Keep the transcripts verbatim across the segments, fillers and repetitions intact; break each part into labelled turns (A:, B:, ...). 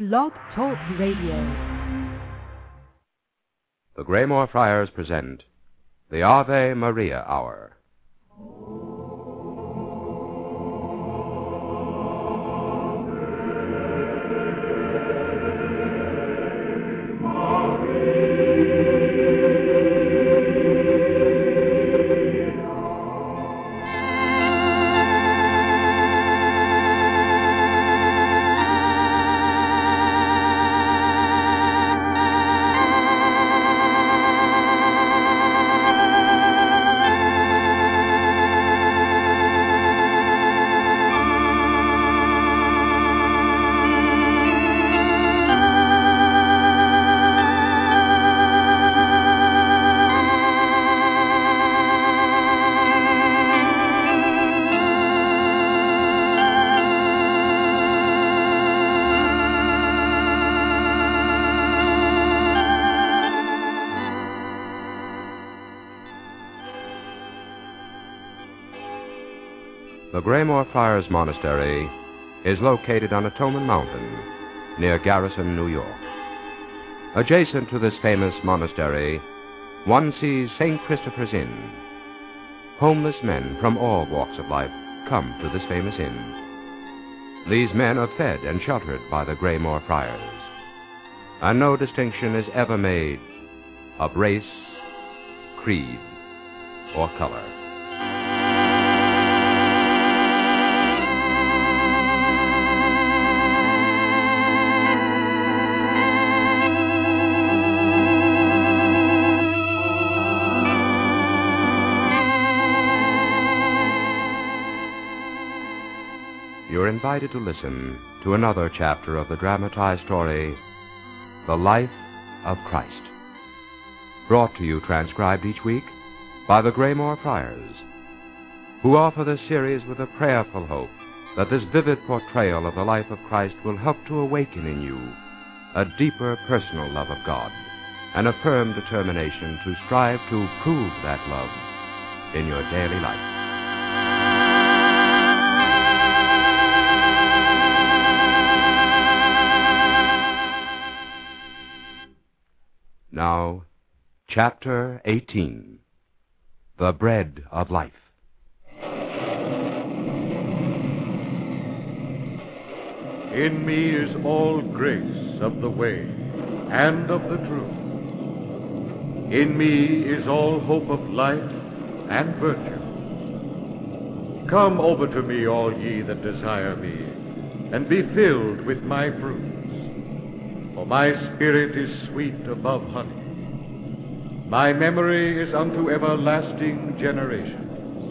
A: Blog Talk Radio.
B: The Graymore Friars present the Ave Maria Hour. The Graymore Friars Monastery is located on Atonement Mountain, near Garrison, New York. Adjacent to this famous monastery, one sees Saint Christopher's Inn. Homeless men from all walks of life come to this famous inn. These men are fed and sheltered by the Graymore Friars, and no distinction is ever made of race, creed, or color. You're invited to listen to another chapter of the dramatized story, The Life of Christ, brought to you transcribed each week by the Graymore Friars, who offer this series with a prayerful hope that this vivid portrayal of the life of Christ will help to awaken in you a deeper personal love of God and a firm determination to strive to prove that love in your daily life. Now, Chapter eighteen, The Bread of Life.
C: In me is all grace of the way and of the truth. In me is all hope of life and virtue. Come over to me, all ye that desire me, and be filled with my fruits. For my spirit is sweet above honey. My memory is unto everlasting generations.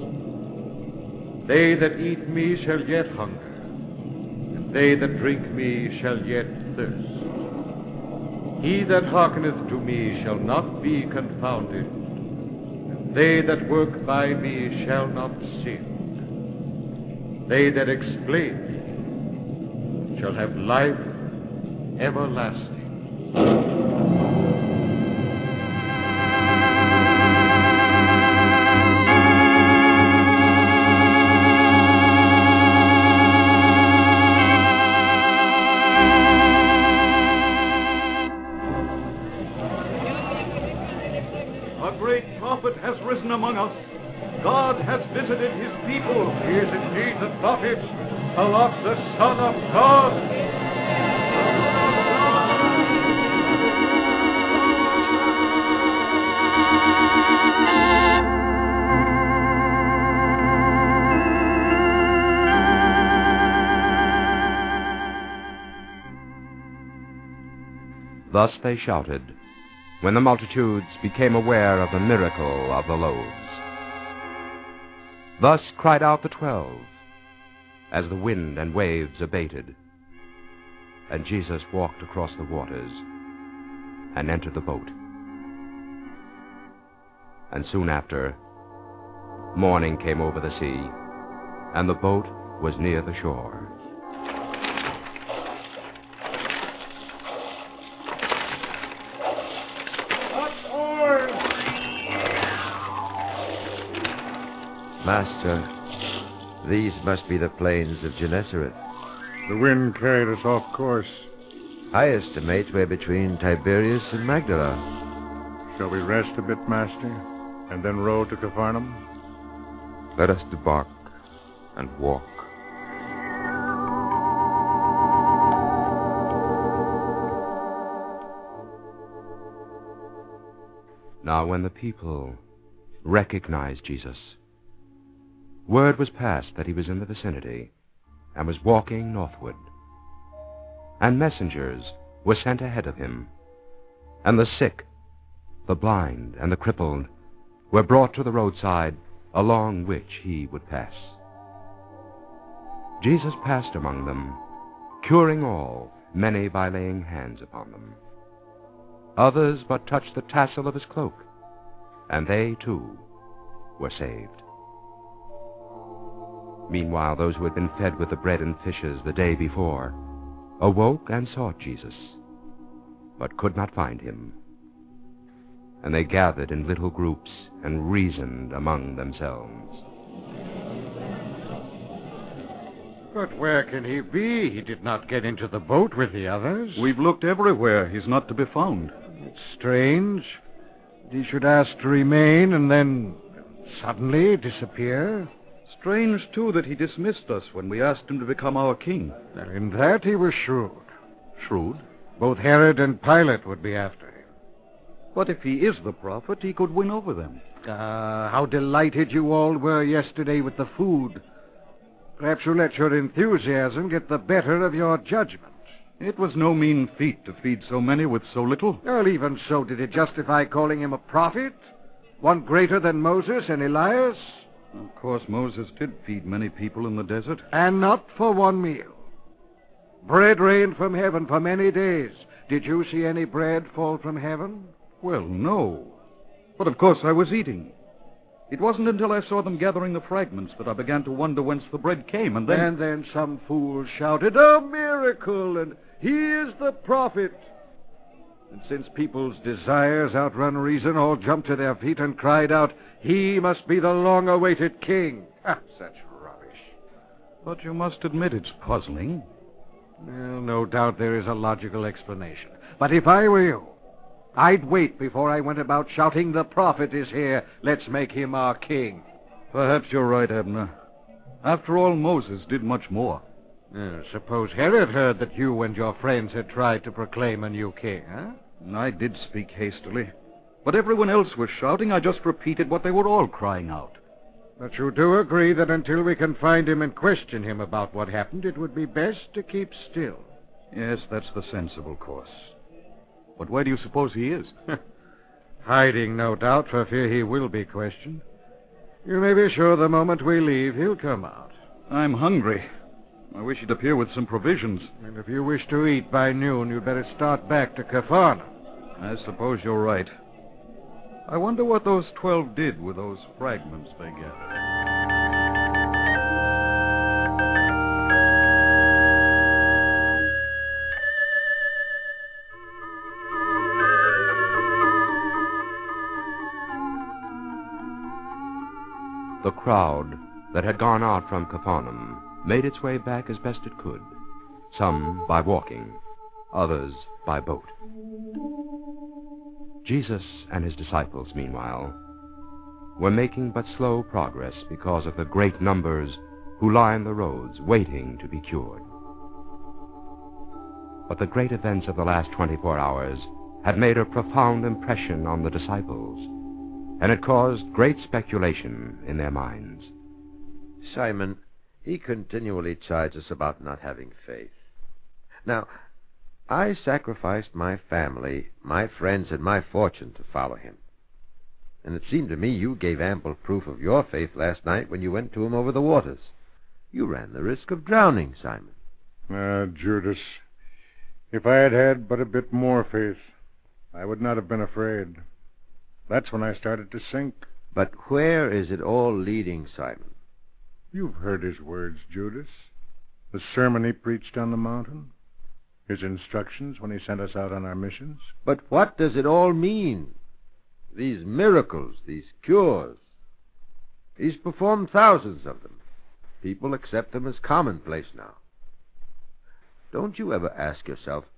C: They that eat me shall yet hunger, and they that drink me shall yet thirst. He that hearkeneth to me shall not be confounded, and they that work by me shall not sin. They that explain me shall have life everlasting.
D: A great prophet has risen among us. God has visited his people.
C: He is indeed the prophet, Malach, the Son of God.
B: Thus they shouted, when the multitudes became aware of the miracle of the loaves. Thus cried out the twelve, as the wind and waves abated, and Jesus walked across the waters and entered the boat. And soon after, morning came over the sea, and the boat was near the shore.
E: Master, these must be the plains of Gennesaret.
C: The wind carried us off course.
E: I estimate we're between Tiberias and Magdala.
C: Shall we rest a bit, Master, and then row to Capharnaum?
B: Let us debark and walk. Now when the people recognized Jesus, word was passed that he was in the vicinity and was walking northward. And messengers were sent ahead of him, and the sick, the blind, and the crippled were brought to the roadside along which he would pass. Jesus passed among them, curing all, many by laying hands upon them. Others but touched the tassel of his cloak, and they, too, were saved. Meanwhile, those who had been fed with the bread and fishes the day before awoke and sought Jesus, but could not find him. And they gathered in little groups and reasoned among themselves.
C: But where can he be? He did not get into the boat with the others.
D: We've looked everywhere. He's not to be found.
C: It's strange. He should ask to remain and then suddenly disappear.
D: Strange, too, that he dismissed us when we asked him to become our king.
C: Well, in that he was shrewd.
D: Shrewd?
C: Both Herod and Pilate would be after him.
D: But if he is the prophet, he could win over them.
C: Ah, how delighted you all were yesterday with the food. Perhaps you let your enthusiasm get the better of your judgment.
D: It was no mean feat to feed so many with so little.
C: Well, even so, did it justify calling him a prophet? One greater than Moses and Elias?
D: Of course, Moses did feed many people in the desert.
C: And not for one meal. Bread rained from heaven for many days. Did you see any bread fall from heaven?
D: Well, no. But of course I was eating. It wasn't until I saw them gathering the fragments that I began to wonder whence the bread came, and then...
C: And then some fool shouted, "A miracle! And he is the prophet!" And since people's desires outrun reason, all jumped to their feet and cried out, "He must be the long-awaited king." Ah, such rubbish.
D: But you must admit it's puzzling.
C: Well, no doubt there is a logical explanation. But if I were you, I'd wait before I went about shouting, "The prophet is here. Let's make him our king."
D: Perhaps you're right, Abner. After all, Moses did much more.
C: Uh, suppose Herod heard that you and your friends had tried to proclaim a new king, huh?
D: I did speak hastily. But everyone else was shouting. I just repeated what they were all crying out.
C: But you do agree that until we can find him and question him about what happened, it would be best to keep still.
D: Yes, that's the sensible course. But where do you suppose he is?
C: Hiding, no doubt, for fear he will be questioned. You may be sure the moment we leave, he'll come out.
D: I'm hungry. I wish he'd appear with some provisions.
C: And if you wish to eat by noon, you'd better start back to Capharnaum.
D: I suppose you're right. I wonder what those twelve did with those fragments they gathered.
B: The crowd that had gone out from Capharnaum made its way back as best it could, some by walking, others by boat. Jesus and his disciples, meanwhile, were making but slow progress because of the great numbers who lined the roads waiting to be cured. But the great events of the last twenty-four hours had made a profound impression on the disciples, and it caused great speculation in their minds.
E: Simon, he continually chides us about not having faith. Now, I sacrificed my family, my friends, and my fortune to follow him. And it seemed to me you gave ample proof of your faith last night when you went to him over the waters. You ran the risk of drowning, Simon.
C: Ah, Judas, if I had had but a bit more faith, I would not have been afraid. That's when I started to sink.
E: But where is it all leading, Simon?
C: You've heard his words, Judas. The sermon he preached on the mountain. His instructions when he sent us out on our missions.
E: But what does it all mean? These miracles, these cures. He's performed thousands of them. People accept them as commonplace now. Don't you ever ask yourself,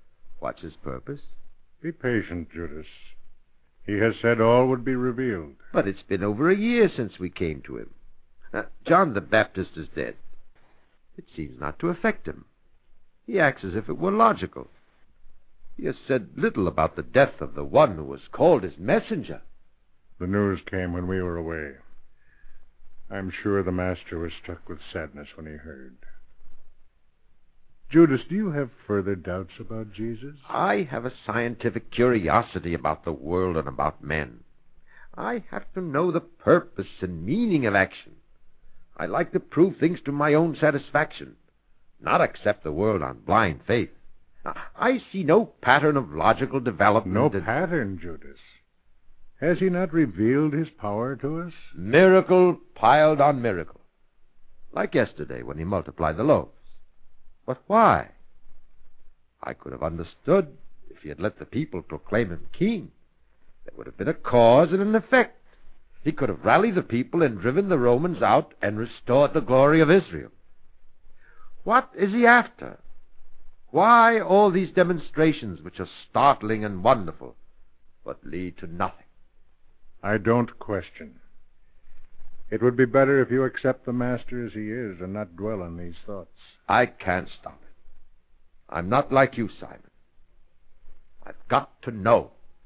E: What's his purpose?
A: Be patient, Judas. He has said all would be revealed.
E: But it's been over a year since we came to him. Uh, John the Baptist is dead. It seems not to affect him. He acts as if it were logical. He has said little about the death of the one who was called his messenger.
A: The news came when we were away. I'm sure the master was struck with sadness when he heard. Judas, do you have further doubts about Jesus?
E: I have a scientific curiosity about the world and about men. I have to know the purpose and meaning of action. I like to prove things to my own satisfaction, not accept the world on blind faith. I see no pattern of logical development.
A: No
E: that...
A: pattern, Judas. Has he not revealed his power to us?
E: Miracle piled on miracle. Like yesterday when he multiplied the loaves. But why? I could have understood if he had let the people proclaim him king. There would have been a cause and an effect. He could have rallied the people and driven the Romans out and restored the glory of Israel. What is he after? Why all these demonstrations which are startling and wonderful, but lead to nothing?
A: I don't question. It would be better if you accept the master as he is and not dwell on these thoughts.
E: I can't stop it. I'm not like you, Simon. I've got to know.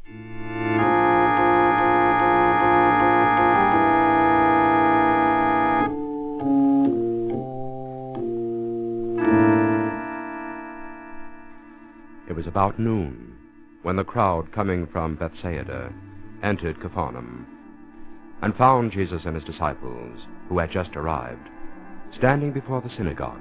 B: It was about noon when the crowd coming from Bethsaida entered Capernaum and found Jesus and his disciples, who had just arrived, standing before the synagogue.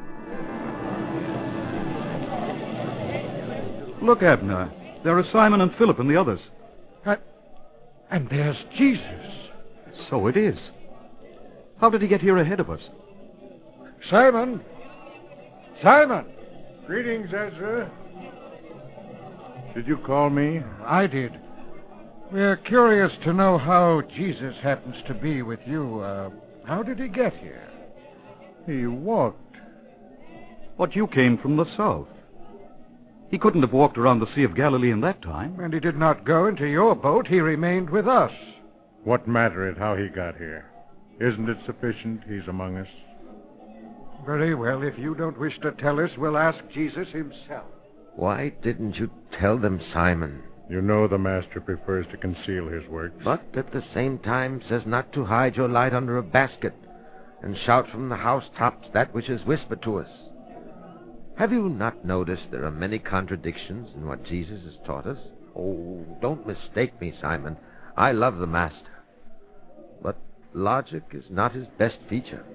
D: Look, Abner. There are Simon and Philip and the others.
F: Uh, and there's Jesus.
D: So it is. How did he get here ahead of us?
F: Simon! Simon!
A: Greetings, Ezra. Did you call me?
F: I did. We're curious to know how Jesus happens to be with you. Uh, how did he get here?
A: He walked.
D: But you came from the south. He couldn't have walked around the Sea of Galilee in that time.
F: And he did not go into your boat. He remained with us.
A: What matter it how he got here? Isn't it sufficient he's among us?
F: Very well. If you don't wish to tell us, we'll ask Jesus himself.
E: Why didn't you tell them, Simon?
A: You know the master prefers to conceal his works.
E: But at the same time says not to hide your light under a basket and shout from the housetops that which is whispered to us. Have you not noticed there are many contradictions in what Jesus has taught us? Oh, don't mistake me, Simon. I love the master. But logic is not his best feature.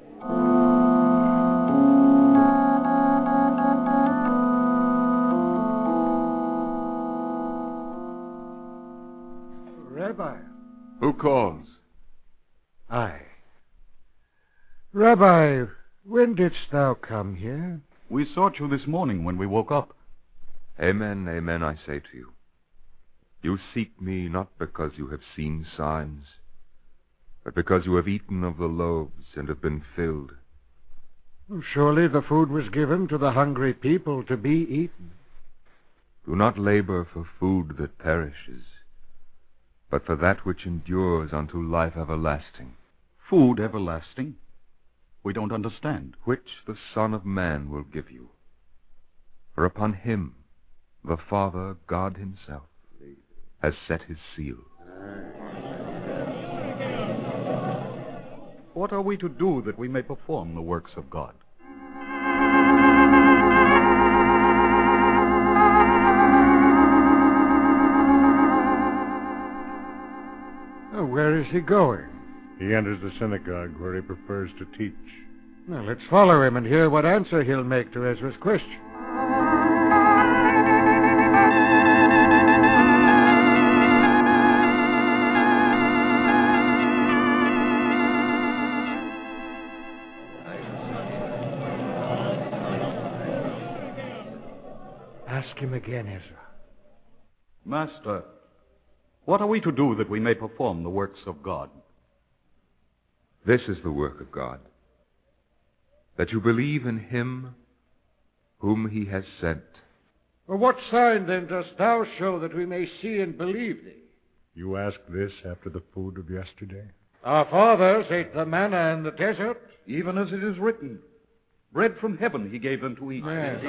F: Rabbi.
C: Who calls?
F: I. Rabbi, when didst thou come here?
D: We sought you this morning when we woke up.
G: Amen, amen, I say to you. You seek me not because you have seen signs, but because you have eaten of the loaves and have been filled.
F: Surely the food was given to the hungry people to be eaten.
G: Do not labor for food that perishes, but for that which endures unto life everlasting,
D: Food everlasting? We don't understand.
G: which the Son of Man will give you. For upon him the Father, God himself, has set his seal.
D: What are we to do that we may perform the works of God?
F: Oh, where is he going?
A: He enters the synagogue where he prefers to teach.
F: Now, let's follow him and hear what answer he'll make to Ezra's question. Ask him again, Ezra.
D: Master, what are we to do that we may perform the works of God?
G: This is the work of God, that you believe in him whom he has sent.
F: Well, what sign, then, dost thou show that we may see and believe thee?
A: You ask this after the food of yesterday?
F: Our fathers ate the manna in the desert.
D: Even as it is written, bread from heaven he gave them to eat.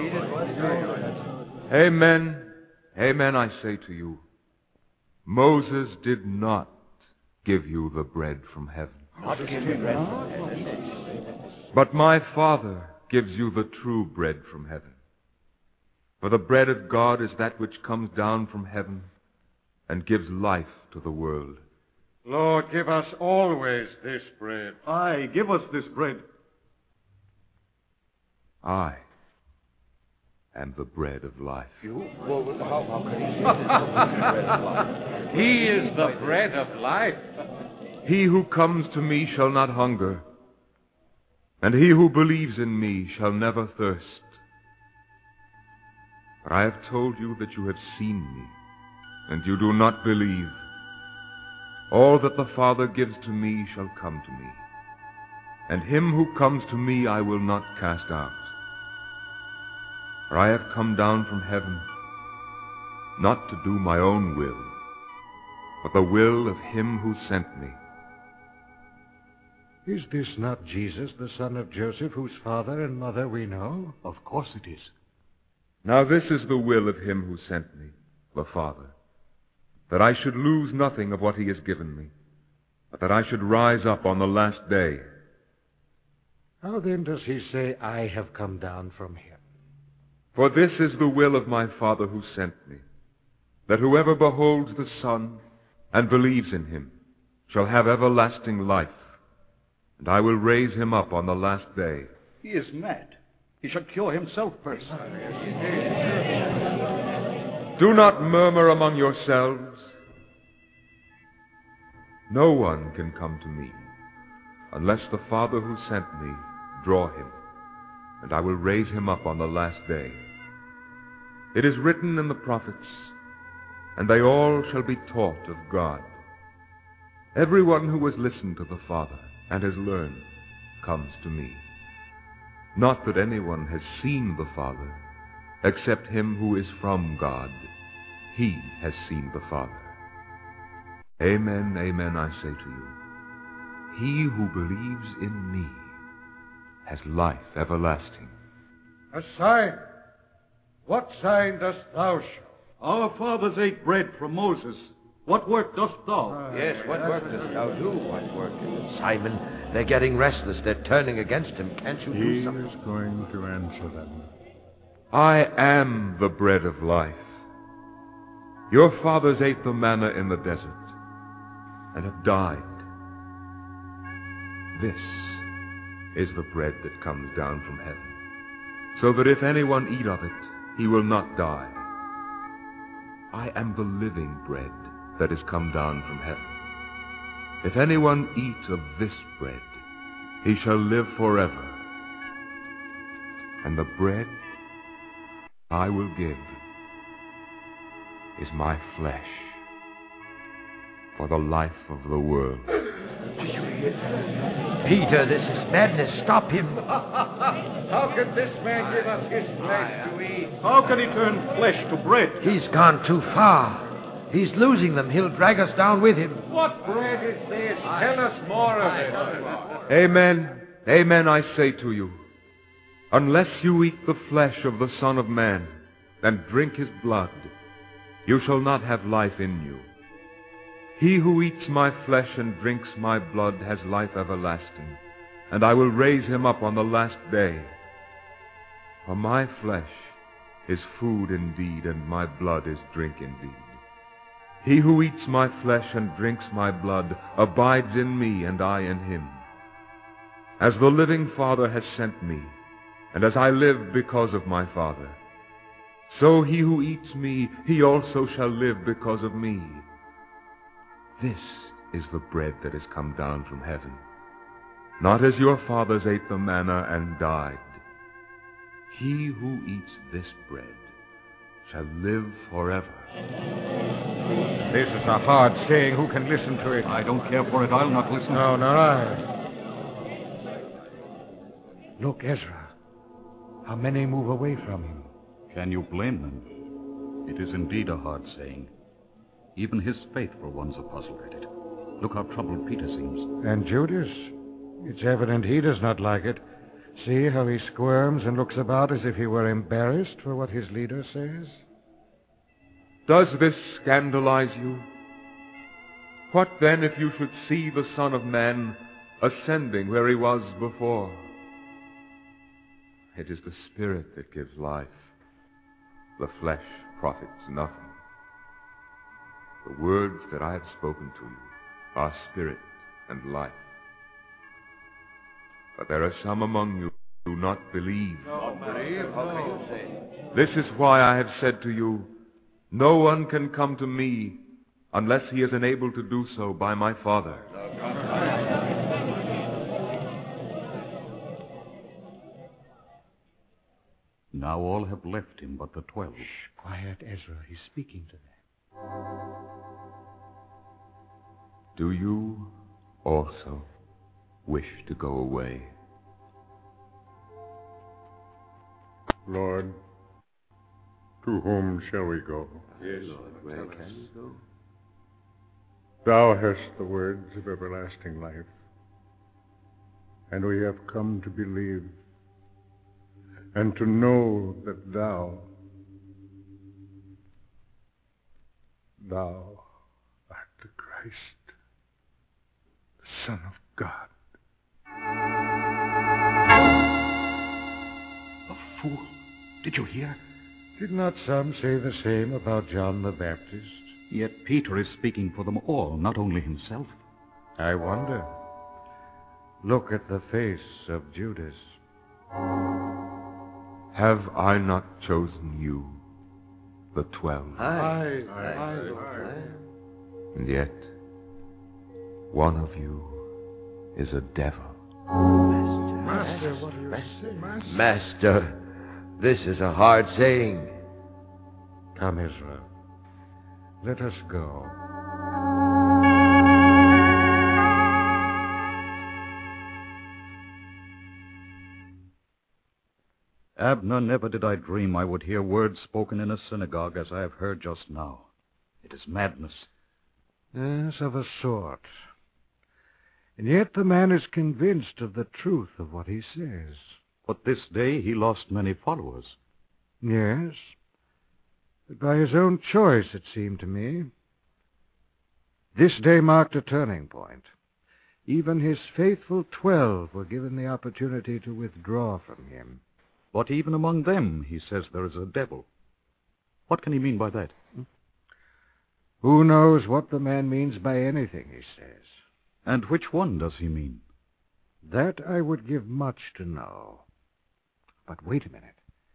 G: Amen. Amen, I say to you. Moses did not give you the bread from heaven.
E: Not give me bread from heaven.
G: But my Father gives you the true bread from heaven. For the bread of God is that which comes down from heaven and gives life to the world.
F: Lord, give us always this bread.
D: Aye, give us this bread.
G: I am the bread of life.
E: You? Well, how, how can he say this?
F: He is the bread of life.
G: He who comes to me shall not hunger, and he who believes in me shall never thirst. For I have told you that you have seen me, and you do not believe. All that the Father gives to me shall come to me, and him who comes to me I will not cast out. For I have come down from heaven, not to do my own will, but the will of him who sent me.
F: Is this not Jesus, the son of Joseph, whose father and mother we know?
D: Of course it is.
G: Now this is the will of him who sent me, the Father, that I should lose nothing of what he has given me, but that I should rise up on the last day.
F: How then does he say, I have come down from heaven?
G: For this is the will of my Father who sent me, that whoever beholds the Son and believes in him shall have everlasting life, and I will raise him up on the last day.
D: He is mad. He shall cure himself first.
G: Do not murmur among yourselves. No one can come to me unless the Father who sent me draw him, and I will raise him up on the last day. It is written in the prophets, and they all shall be taught of God. Everyone who has listened to the Father and has learned comes to me. Not that anyone has seen the Father, except him who is from God. He has seen the Father. Amen, amen, I say to you. He who believes in me has life everlasting.
F: A sign. What sign dost thou show?
D: Our fathers ate bread from Moses. What work dost thou?
E: Uh, yes, what work dost thou do? What work? Simon, they're getting restless. They're turning against him. Can't you do
A: He
E: something?
A: is going to answer them.
G: I am the bread of life. Your fathers ate the manna in the desert and have died. This is the bread that comes down from heaven, so that if anyone eat of it, he will not die. I am the living bread that has come down from heaven. If anyone eat of this bread, he shall live forever. And the bread I will give is my flesh for the life of the world.
E: Peter, this is madness. Stop him.
F: How can this man give us his flesh to eat?
D: How can he turn flesh to bread?
E: He's gone too far. He's losing them. He'll drag us down with him.
F: What bread is this? Tell us more of it.
G: Amen, amen, I say to you, unless you eat the flesh of the Son of Man and drink his blood, you shall not have life in you. He who eats my flesh and drinks my blood has life everlasting, and I will raise him up on the last day. For my flesh is food indeed, and my blood is drink indeed. He who eats my flesh and drinks my blood abides in me, and I in him. As the living Father has sent me, and as I live because of my Father, so he who eats me, he also shall live because of me. This is the bread that has come down from heaven, not as your fathers ate the manna and died. He who eats this bread shall live forever.
F: This is a hard saying. Who can listen to it?
D: I don't care for it. I'll not listen.
F: No, nor I. Look, Ezra. How many move away from him?
D: Can you blame them? It is indeed a hard saying. Even his faithful ones are puzzled at it. Look how troubled Peter seems.
F: And Judas? It's evident he does not like it. See how he squirms and looks about as if he were embarrassed for what his leader says?
G: Does this scandalize you? What then if you should see the Son of Man ascending where he was before? It is the Spirit that gives life. The flesh profits nothing. The words that I have spoken to you are spirit and life. But there are some among you who do not believe.
E: Not believe? How can you say?
G: This is why I have said to you, no one can come to me unless he is enabled to do so by my Father.
D: Now all have left him but the twelve.
F: Shh, quiet, Ezra. He's speaking to them.
G: Do you also wish to go away?
A: Lord, to whom shall we go?
E: Yes, Lord, where can we go?
A: Thou hast the words of everlasting life, and we have come to believe and to know that thou, thou art the Christ, the Son of God.
D: A fool. Did you hear?
F: Did not some say the same about John the Baptist?
D: Yet Peter is speaking for them all, not only himself.
F: I wonder. Look at the face of Judas.
G: Have I not chosen you, the twelve?
E: Aye,
F: Aye,
E: aye,
F: aye.
E: aye.
G: And yet, one of you is a devil.
F: Master, what are you saying? Master.
E: Master, this is a hard saying.
F: Come, Ezra. Let us go.
D: Abner, never did I dream I would hear words spoken in a synagogue as I have heard just now. It is madness.
F: Yes, of a sort. And yet the man is convinced of the truth of what he says.
D: But this day he lost many followers.
F: Yes, but by his own choice, it seemed to me. This day marked a turning point. Even his faithful twelve were given the opportunity to withdraw from him.
D: But even among them, he says there is a devil. What can he mean by that?
F: Who knows what the man means by anything he says?
D: And which one does he mean?
F: That I would give much to know. But wait a minute.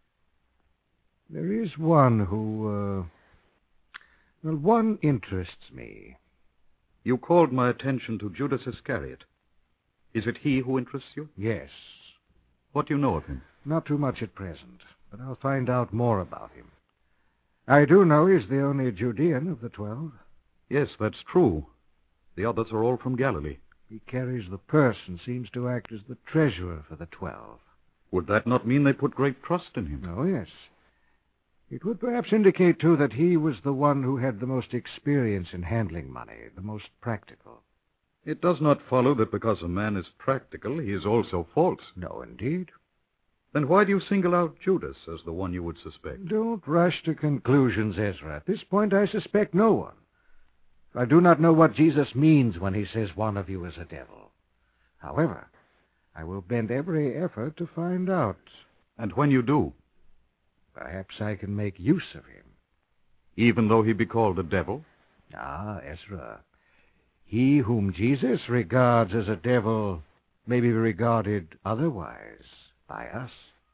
F: There is one who, uh... well, one interests me.
D: You called my attention to Judas Iscariot. Is it he who interests you?
F: Yes.
D: What do you know of him?
F: Not too much at present, but I'll find out more about him. I do know he's the only Judean of the twelve.
D: Yes, that's true. The others are all from Galilee.
F: He carries the purse and seems to act as the treasurer for the twelve.
D: Would that not mean they put great trust in him?
F: Oh, yes. It would perhaps indicate, too, that he was the one who had the most experience in handling money, the most practical.
D: It does not follow that because a man is practical, he is also false.
F: No, indeed.
D: Then why do you single out Judas as the one you would suspect?
F: Don't rush to conclusions, Ezra. At this point, I suspect no one. I do not know what Jesus means when he says one of you is a devil. However, I will bend every effort to find out.
D: And when you do?
F: Perhaps I can make use of him.
D: Even though he be called a devil?
F: Ah, Ezra. He whom Jesus regards as a devil may be regarded otherwise by us.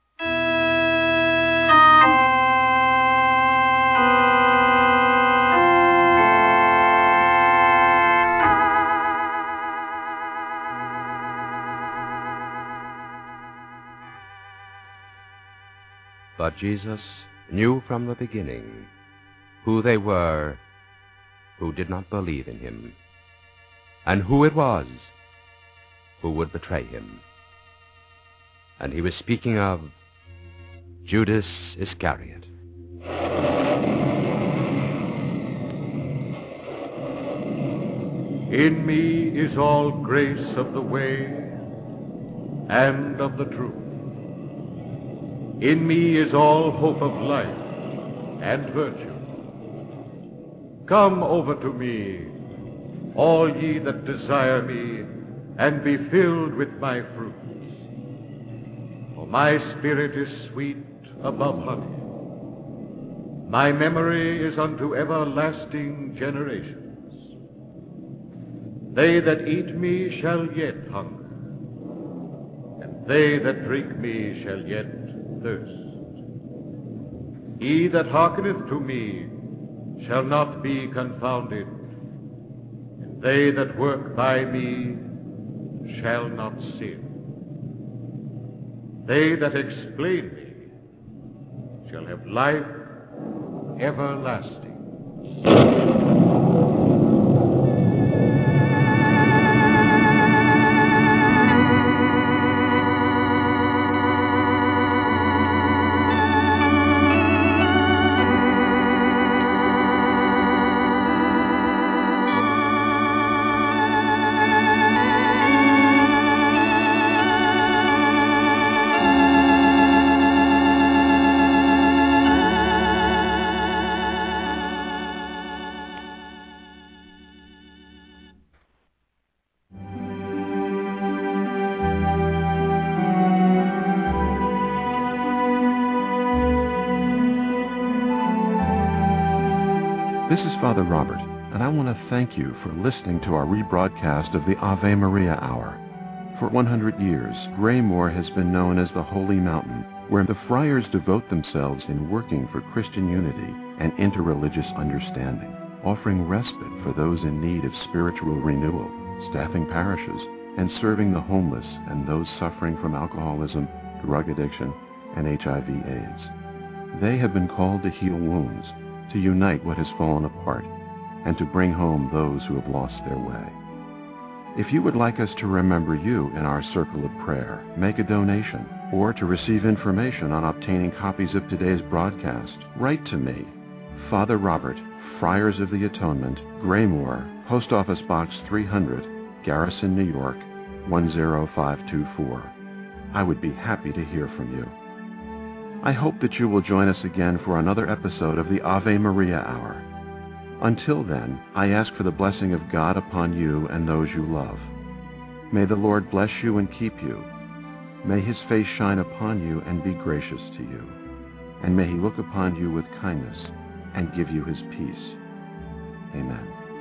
B: But Jesus knew from the beginning who they were who did not believe in him, and who it was who would betray him. And he was speaking of Judas Iscariot.
C: In me is all grace of the way and of the truth. In me is all hope of life and virtue. Come over to me, all ye that desire me, and be filled with my fruits. For my spirit is sweet above honey. My memory is unto everlasting generations. They that eat me shall yet hunger, and they that drink me shall yet thirst. He that hearkeneth to me shall not be confounded, and they that work by me shall not sin. They that explain me shall have life everlasting.
H: This is Father Robert, and I want to thank you for listening to our rebroadcast of the Ave Maria Hour. For one hundred years, Graymoor has been known as the Holy Mountain, where the friars devote themselves in working for Christian unity and interreligious understanding, offering respite for those in need of spiritual renewal, staffing parishes, and serving the homeless and those suffering from alcoholism, drug addiction, and H I V AIDS. They have been called to heal wounds, to unite what has fallen apart, and to bring home those who have lost their way. If you would like us to remember you in our circle of prayer, make a donation, or to receive information on obtaining copies of today's broadcast, write to me, Father Robert, Friars of the Atonement, Graymoor, Post Office Box three hundred, Garrison, New York, one zero five two four. I would be happy to hear from you. I hope that you will join us again for another episode of the Ave Maria Hour. Until then, I ask for the blessing of God upon you and those you love. May the Lord bless you and keep you. May his face shine upon you and be gracious to you. And may he look upon you with kindness and give you his peace. Amen.